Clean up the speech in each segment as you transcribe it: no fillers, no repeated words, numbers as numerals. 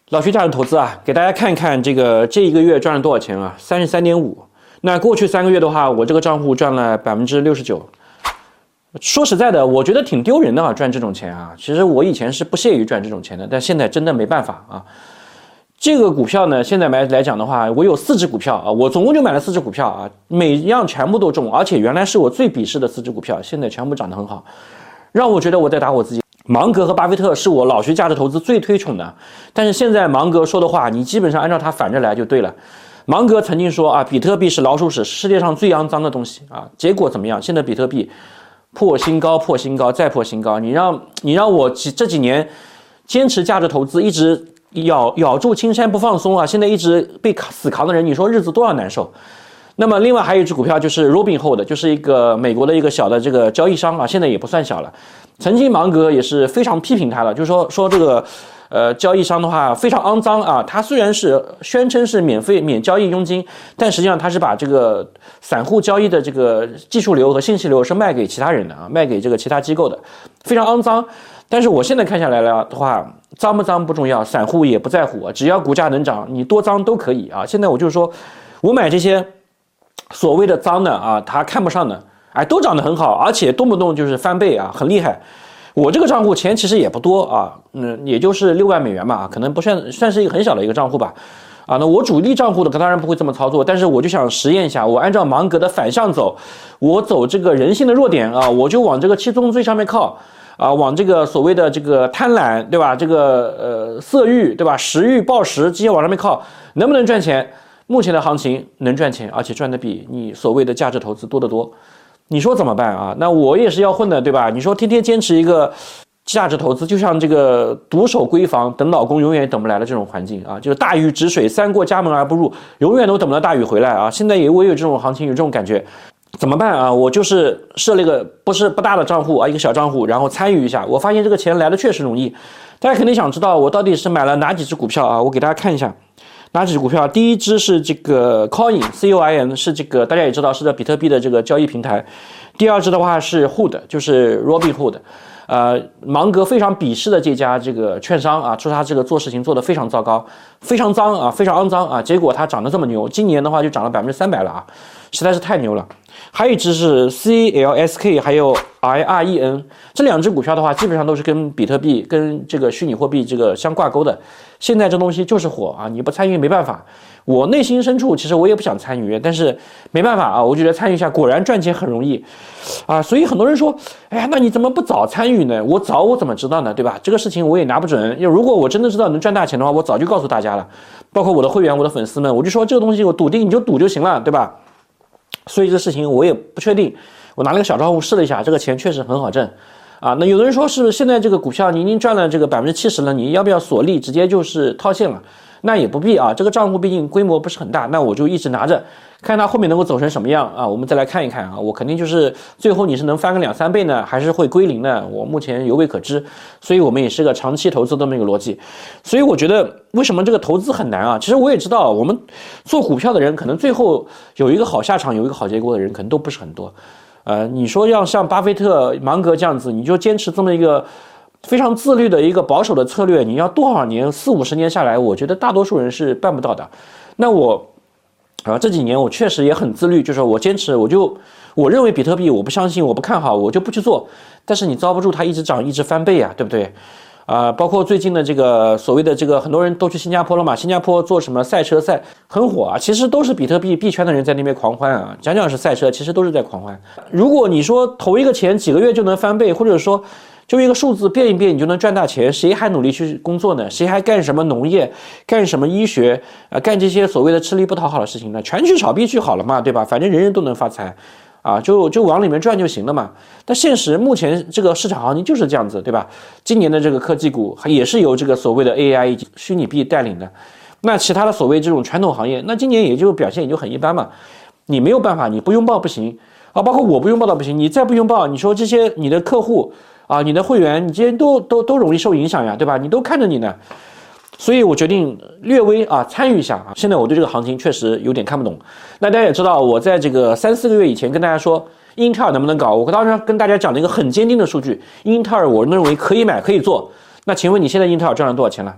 老徐价值投资啊，给大家看一看这一个月赚了多少钱啊？33.5。那过去3个月的话，我这个账户赚了69%。说实在的，我觉得挺丢人的啊，赚这种钱啊。其实我以前是不屑于赚这种钱的，但现在真的没办法啊。这个股票呢，现在来讲的话，我有4只股票啊，我总共就买了4只股票啊，每样全部都中，而且原来是我最鄙视的4只股票，现在全部涨得很好，让我觉得我在打我自己。芒格和巴菲特是我老徐价值投资最推崇的，但是现在芒格说的话，你基本上按照他反着来就对了。芒格曾经说啊，比特币是老鼠屎，世界上最肮脏的东西啊。结果怎么样？现在比特币破新高，再破新高。你让我这几年坚持价值投资，一直咬住青山不放松啊，现在一直被死扛的人，你说日子多少难受？那么另外还有一只股票就是 Robinhood， 就是一个美国的一个小的这个交易商啊，现在也不算小了。曾经芒格也是非常批评他的，就是说这个交易商的话非常肮脏啊。他虽然是宣称是免交易佣金，但实际上他是把这个散户交易的这个技术流和信息流是卖给其他人的啊，卖给这个其他机构的，非常肮脏。但是我现在看下来了的话，脏不脏不重要，散户也不在乎，只要股价能涨，你多脏都可以啊。现在我就是说我买这些所谓的脏的啊，他看不上的，哎，都涨得很好，而且动不动就是翻倍啊，很厉害。我这个账户钱其实也不多啊，也就是6万美元吧，可能不算是一个很小的一个账户吧。啊，那我主力账户的当然不会这么操作，但是我就想实验一下，我按照芒格的反向走，我走这个人性的弱点啊，我就往这个七宗罪上面靠啊，往这个所谓的这个贪婪，对吧？这个色欲，对吧？食欲、暴食这些往上面靠，能不能赚钱？目前的行情能赚钱，而且赚的比你所谓的价值投资多得多。你说怎么办啊？那我也是要混的，对吧？你说天天坚持一个价值投资，就像这个独守闺房等老公永远等不来的这种环境啊，就是大禹治水，3过家门而不入，永远都等不到大禹回来啊。现在我有这种行情，有这种感觉，怎么办啊？我就是设了一个不大的账户啊，一个小账户，然后参与一下。我发现这个钱来的确实容易。大家肯定想知道我到底是买了哪几只股票啊？我给大家看一下。哪几只股票？第一支是这个 Coin， 是这个大家也知道是在比特币的这个交易平台。第二支的话是 Hood， 就是 Robinhood， 芒格非常鄙视的这家这个券商啊，说他这个做事情做得非常糟糕，非常脏啊，非常肮脏啊，结果他涨得这么牛，今年的话就涨了300%了啊，实在是太牛了。还有一支是 CLSK， 还有 IREN， 这2只股票的话，基本上都是跟比特币、跟这个虚拟货币这个相挂钩的。现在这东西就是火啊，你不参与没办法。我内心深处其实我也不想参与，但是没办法啊，我觉得参与一下果然赚钱很容易啊。所以很多人说，哎呀，那你怎么不早参与呢？我怎么知道呢？对吧？这个事情我也拿不准。如果我真的知道能赚大钱的话，我早就告诉大家了，包括我的会员、我的粉丝们，我就说这个东西我笃定，你就赌就行了，对吧？所以这事情我也不确定，我拿了个小账户试了一下，这个钱确实很好挣啊。那有的人说是现在这个股票你已经赚了这个70%了，你要不要锁利直接就是套现了？那也不必啊，这个账户毕竟规模不是很大，那我就一直拿着，看它后面能够走成什么样啊。我们再来看一看啊，我肯定就是最后你是能翻个2-3倍呢，还是会归零呢？我目前犹未可知，所以我们也是个长期投资这么一个逻辑。所以我觉得为什么这个投资很难啊？其实我也知道，我们做股票的人可能最后有一个好下场，有一个好结果的人可能都不是很多。你说要像巴菲特、芒格这样子，你就坚持这么一个非常自律的一个保守的策略，你要多少年，40-50年下来，我觉得大多数人是办不到的。那我这几年我确实也很自律，就是我坚持，我认为比特币我不相信，我不看好，我就不去做。但是你遭不住它一直涨，一直翻倍啊，对不对？包括最近的这个所谓的这个很多人都去新加坡了嘛，新加坡做什么赛车赛很火啊，其实都是比特币币圈的人在那边狂欢啊，讲是赛车，其实都是在狂欢。如果你说投一个钱几个月就能翻倍，或者说就一个数字变一变你就能赚大钱，谁还努力去工作呢？谁还干什么农业，干什么医学干这些所谓的吃力不讨好的事情呢？全去炒币去好了嘛，对吧？反正人人都能发财啊，就往里面赚就行了嘛。但现实目前这个市场行情就是这样子，对吧？今年的这个科技股也是由这个所谓的 AI 以及虚拟币带领的，那其他的所谓这种传统行业，那今年也就表现也就很一般嘛。你没有办法，你不拥抱不行啊，包括我不拥抱到不行，你再不拥抱，你说这些你的客户啊，你的会员，你这些都容易受影响呀，对吧？你都看着你呢。所以我决定略微参与一下啊。现在我对这个行情确实有点看不懂。那大家也知道，我在这个3-4个月以前跟大家说英特尔能不能搞，我当时跟大家讲了一个很坚定的数据，英特尔我认为可以买可以做。那请问你现在英特尔赚了多少钱了？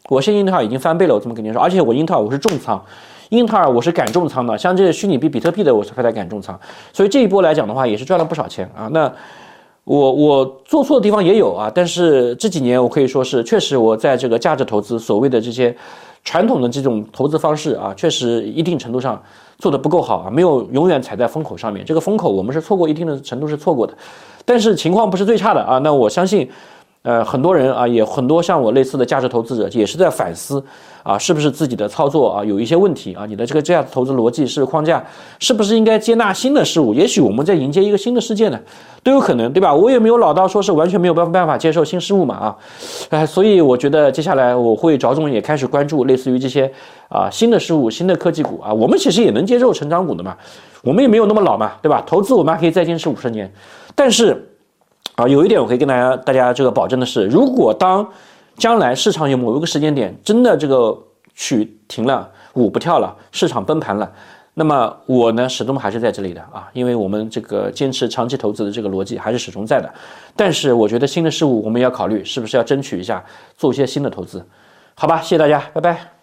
我现在英特尔已经翻倍了，我这么跟你说，而且我英特尔我是重仓，英特尔我是敢重仓的，像这些虚拟币、比特币的我是不太敢重仓，所以这一波来讲的话，也是赚了不少钱啊。那我做错的地方也有啊，但是这几年我可以说是确实我在这个价值投资所谓的这些传统的这种投资方式啊，确实一定程度上做得不够好啊，没有永远踩在风口上面。这个风口我们是错过一定的程度是错过的，但是情况不是最差的啊。那我相信，很多人啊，也很多像我类似的价值投资者也是在反思啊，是不是自己的操作啊有一些问题啊？你的这个价值投资逻辑是框架，是不是应该接纳新的事物？也许我们在迎接一个新的世界呢，都有可能，对吧？我也没有老到说是完全没有办法接受新事物嘛所以我觉得接下来我会着重也开始关注类似于这些新的事物、新的科技股啊。我们其实也能接受成长股的嘛，我们也没有那么老嘛，对吧？投资我们还可以再坚持50年，但是有一点我可以跟大家这个保证的是，如果当将来市场有某一个时间点真的这个曲停了，舞不跳了，市场崩盘了，那么我呢始终还是在这里的啊，因为我们这个坚持长期投资的这个逻辑还是始终在的。但是我觉得新的事物我们也要考虑是不是要争取一下做一些新的投资，好吧？谢谢大家，拜拜。